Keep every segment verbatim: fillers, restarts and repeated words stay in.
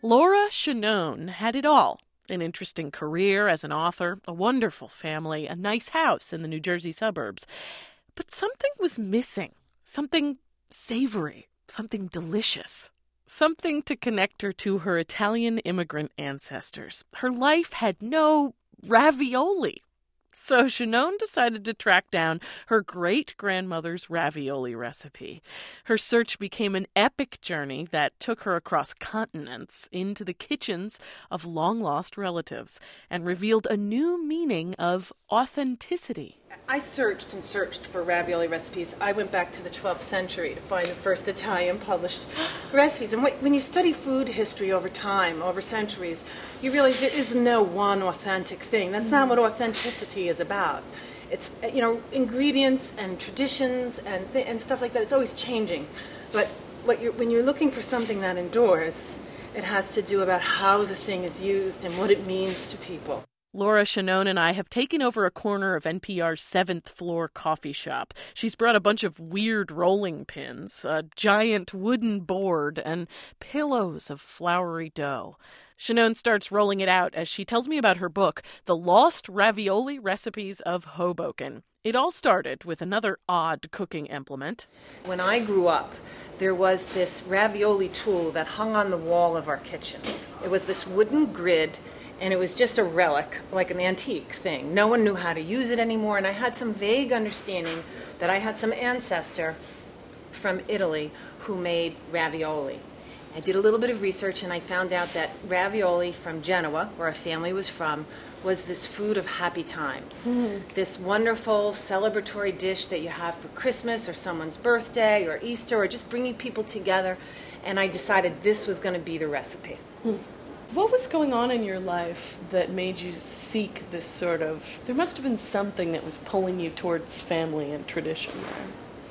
Laura Shanone had it all. An interesting career as an author, a wonderful family, a nice house in the New Jersey suburbs. But something was missing. Something savory. Something delicious. Something to connect her to her Italian immigrant ancestors. Her life had no ravioli. So Shanone decided to track down her great-grandmother's ravioli recipe. Her search became an epic journey that took her across continents into the kitchens of long-lost relatives and revealed a new meaning of authenticity. I searched and searched for ravioli recipes. I went back to the twelfth century to find the first Italian published recipes. And when you study food history over time, over centuries, you realize there is no one authentic thing. That's not what authenticity is about. It's, you know, ingredients and traditions and th- and stuff like that. It's always changing. But what you're, when you're looking for something that endures, it has to do about how the thing is used and what it means to people. Laura Shanone and I have taken over a corner of N P R's seventh floor coffee shop. She's brought a bunch of weird rolling pins, a giant wooden board, and pillows of floury dough. Shanone starts rolling it out as she tells me about her book, The Lost Ravioli Recipes of Hoboken. It all started with another odd cooking implement. When I grew up, there was this ravioli tool that hung on the wall of our kitchen. It was this wooden grid, and it was just a relic, like an antique thing. No one knew how to use it anymore, and I had some vague understanding that I had some ancestor from Italy who made ravioli. I did a little bit of research, and I found out that ravioli from Genoa, where our family was from, was this food of happy times. Mm. This wonderful celebratory dish that you have for Christmas or someone's birthday or Easter or just bringing people together, and I decided this was going to be the recipe. Mm. What was going on in your life that made you seek this sort of... There must have been something that was pulling you towards family and tradition there.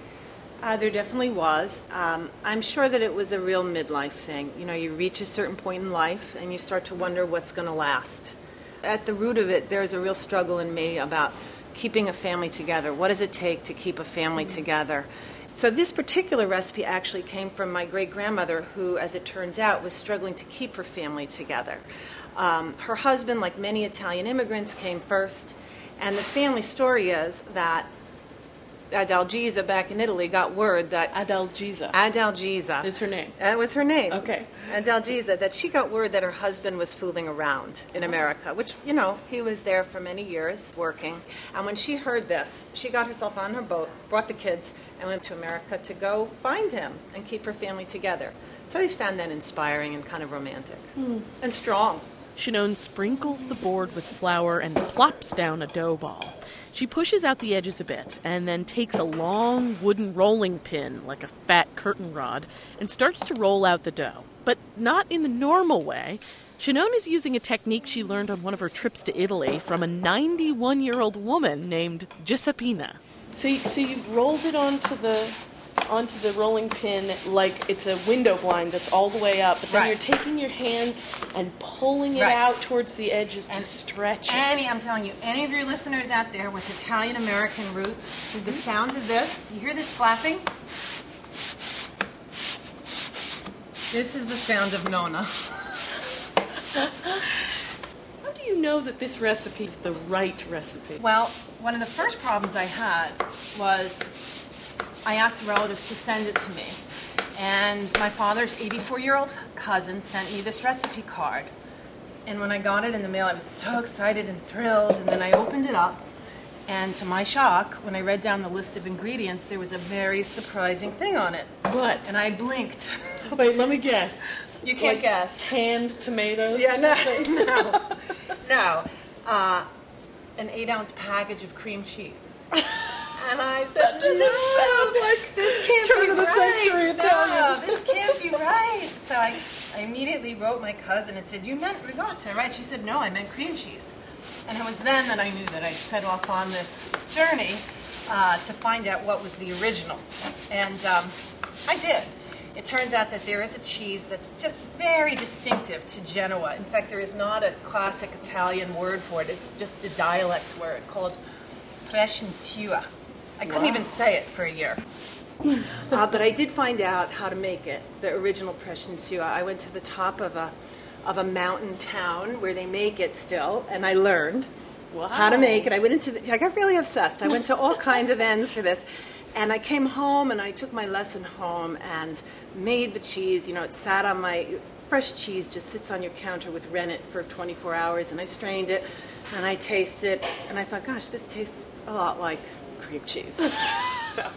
Uh, there definitely was. Um, I'm sure that it was a real midlife thing. You know, you reach a certain point in life and you start to wonder what's going to last. At the root of it, there's a real struggle in me about keeping a family together. What does it take to keep a family mm-hmm. together? So this particular recipe actually came from my great-grandmother who, as it turns out, was struggling to keep her family together. Um, her husband, like many Italian immigrants, came first, and the family story is that Adalgisa back in Italy got word that... Adalgisa. Adalgisa. Is her name. That was her name. Okay. Adalgisa, that she got word that her husband was fooling around in America, which, you know, he was there for many years working. And when she heard this, she got herself on her boat, brought the kids, and went to America to go find him and keep her family together. So I always found that inspiring and kind of romantic. Mm. And strong. Shanone sprinkles the board with flour and plops down a dough ball. She pushes out the edges a bit and then takes a long wooden rolling pin, like a fat curtain rod, and starts to roll out the dough. But not in the normal way. Shanone is using a technique she learned on one of her trips to Italy from a ninety-one-year-old woman named Giuseppina. So, so you've rolled it onto the onto the rolling pin like it's a window blind that's all the way up, but then right. you're taking your hands and pulling it right. out towards the edges and to stretch it. Any, I'm telling you, any of your listeners out there with Italian-American roots, mm-hmm. the sound of this, you hear this flapping? This is the sound of Nonna. How do you know that this recipe is the right recipe? Well, one of the first problems I had was I asked relatives to send it to me. And my father's eighty-four-year-old cousin sent me this recipe card. And when I got it in the mail, I was so excited and thrilled. And then I opened it up. And to my shock, when I read down the list of ingredients, there was a very surprising thing on it. What? And I blinked. Wait, let me guess. You can't like guess. Canned tomatoes? Yeah, or something? no. no. No. Uh, an eight-ounce package of cream cheese. And I said, that doesn't no, sound like this can't turn be of the right. century Italian. No, this can't be right. So I, I immediately wrote my cousin and said, you meant ricotta, right? She said, no, I meant cream cheese. And it was then that I knew that I'd set off on this journey uh, to find out what was the original. And um, I did. It turns out that there is a cheese that's just very distinctive to Genoa. In fact, there is not a classic Italian word for it. It's just a dialect word called Prescienziua. I couldn't wow. even say it for a year. uh, but I did find out how to make it, the original Prescienziua. I went to the top of a of a mountain town where they make it still, and I learned Wow. how to make it. I went into the, I got really obsessed. I went to all kinds of ends for this. And I came home and I took my lesson home and made the cheese. You know, it sat on my, fresh cheese just sits on your counter with rennet for twenty-four hours. And I strained it and I tasted it. And I thought, gosh, this tastes a lot like cream cheese. so.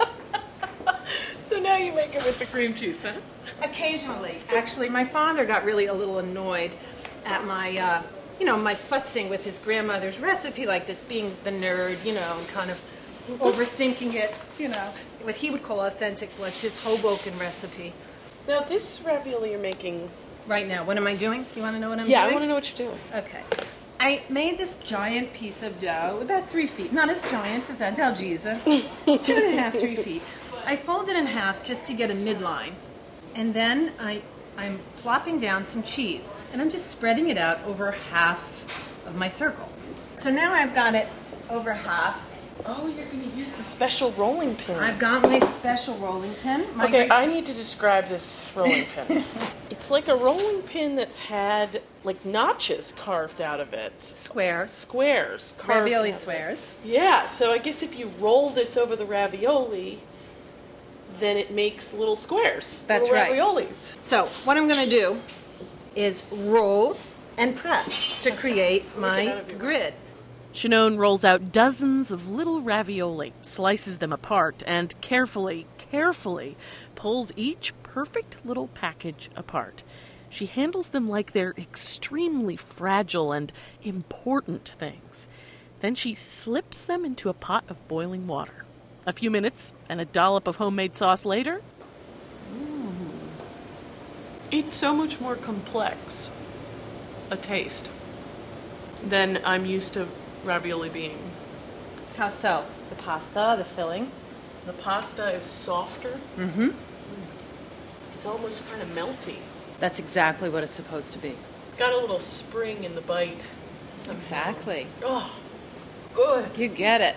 So now you make it with the cream cheese, huh? Occasionally. Actually, my father got really a little annoyed at my, uh, you know, my futzing with his grandmother's recipe like this, being the nerd, you know, and kind of overthinking it, you know. What he would call authentic was his Hoboken recipe. Now, this ravioli you're making... Right now, what am I doing? You want to know what I'm yeah, doing? I want to know what you're doing. Okay. I made this giant piece of dough, about three feet. Not as giant as Aunt Algiza. Two and a half, three feet. I fold it in half just to get a midline. And then I, I'm plopping down some cheese. And I'm just spreading it out over half of my circle. So now I've got it over half. Oh, you're going to use the special rolling pin. I've got my special rolling pin. My okay, great- I need to describe this rolling pin. It's like a rolling pin that's had, like, notches carved out of it. Squares. Squares. Carved Ravioli out of it. squares. Yeah, so I guess if you roll this over the ravioli, then it makes little squares. That's little right. raviolis. So what I'm going to do is roll and press to create out my of your grid. Shannon rolls out dozens of little ravioli, slices them apart, and carefully, carefully pulls each perfect little package apart. She handles them like they're extremely fragile and important things. Then she slips them into a pot of boiling water. A few minutes and a dollop of homemade sauce later. Mm. It's so much more complex a taste than I'm used to ravioli being. How so? The pasta, the filling. The pasta is softer. Mm-hmm. It's almost kind of melty. That's exactly what it's supposed to be. It's got a little spring in the bite. somehow. Exactly. Oh, good. You get it.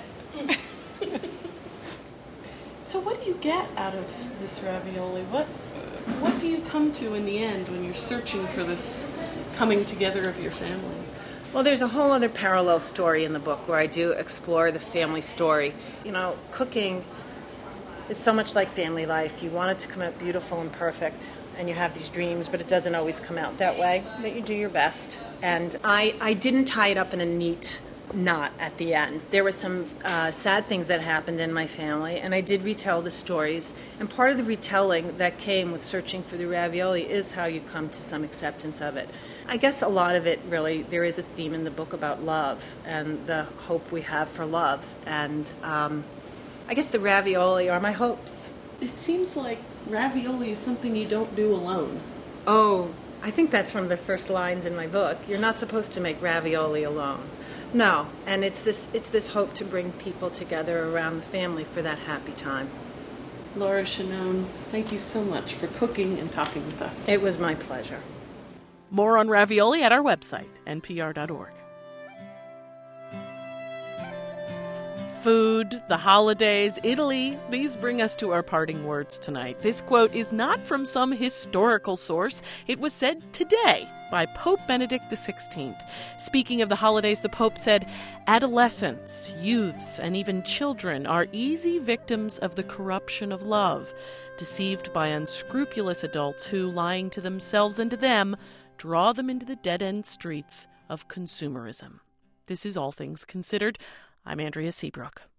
So what do you get out of this ravioli? What what do you come to in the end when you're searching for this coming together of your family? Well, there's a whole other parallel story in the book where I do explore the family story. You know, cooking is so much like family life. You want it to come out beautiful and perfect, and you have these dreams, but it doesn't always come out that way. But you do your best. And I, I didn't tie it up in a neat knot at the end. There were some uh, sad things that happened in my family, and I did retell the stories. And part of the retelling that came with searching for the ravioli is how you come to some acceptance of it. I guess a lot of it really, there is a theme in the book about love and the hope we have for love. And um, I guess the ravioli are my hopes. It seems like ravioli is something you don't do alone. Oh, I think that's one of the first lines in my book. You're not supposed to make ravioli alone. No, and it's this it's this hope to bring people together around the family for that happy time. Laura Shannon, thank you so much for cooking and talking with us. It was my pleasure. More on ravioli at our website, n p r dot org. Food, the holidays, Italy, these bring us to our parting words tonight. This quote is not from some historical source. It was said today by Pope Benedict the sixteenth. Speaking of the holidays, the Pope said, "Adolescents, youths, and even children are easy victims of the corruption of love, deceived by unscrupulous adults who, lying to themselves and to them, draw them into the dead-end streets of consumerism." This is All Things Considered. I'm Andrea Seabrook.